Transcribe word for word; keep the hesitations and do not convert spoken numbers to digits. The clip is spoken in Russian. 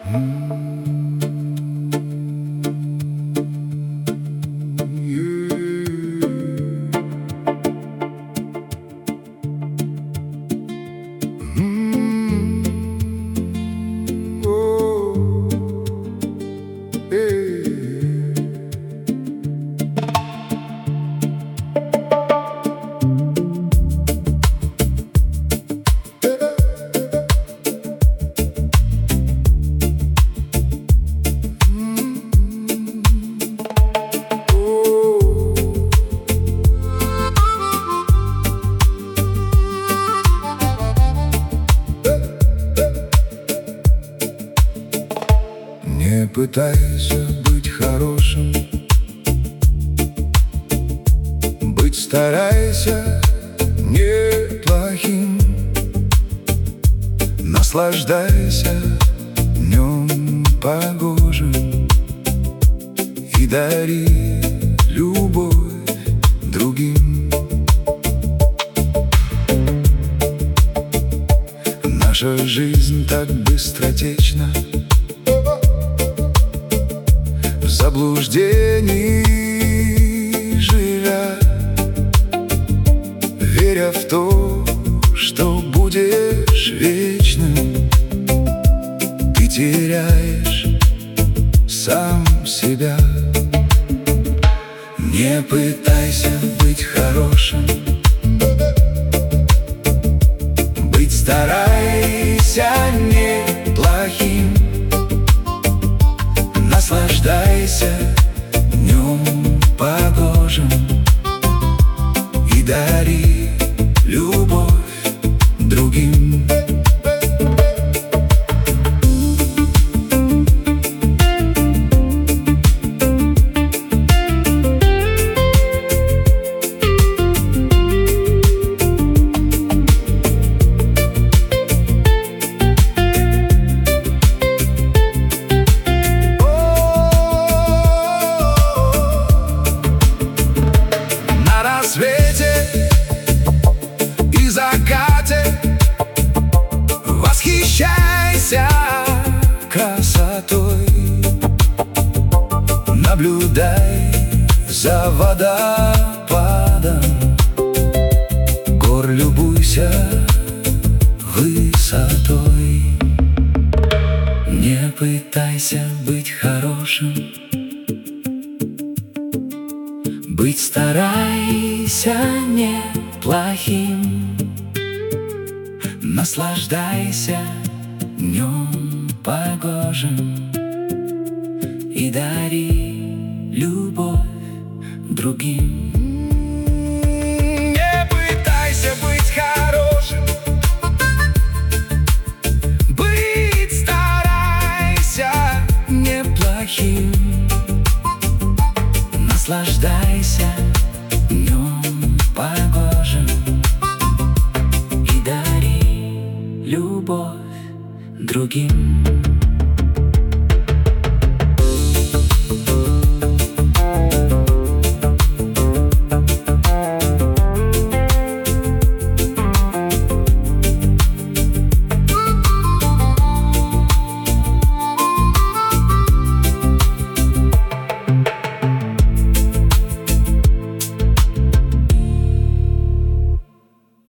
Не пытайся быть хорошим, быть старайся неплохим. Наслаждайся днем погожим и дари любовь другим. Наша жизнь так быстротечна, в заблуждении живя, веря в то, что будешь вечным, ты теряешь сам себя. Не пытайся быть хорошим, быть старайся неплохим. Наслаждайся днем погожим и дари любовь другим. И закате восхищайся красотой, наблюдай за водопадом гор, любуйся высотой. Не пытайся быть хорошим, быть старайся неплохим. Наслаждайся днем погожим и дари любовь другим. Не пытайся быть хорошим, быть старайся неплохим. Наслаждайся днем погожим и дари любовь другим.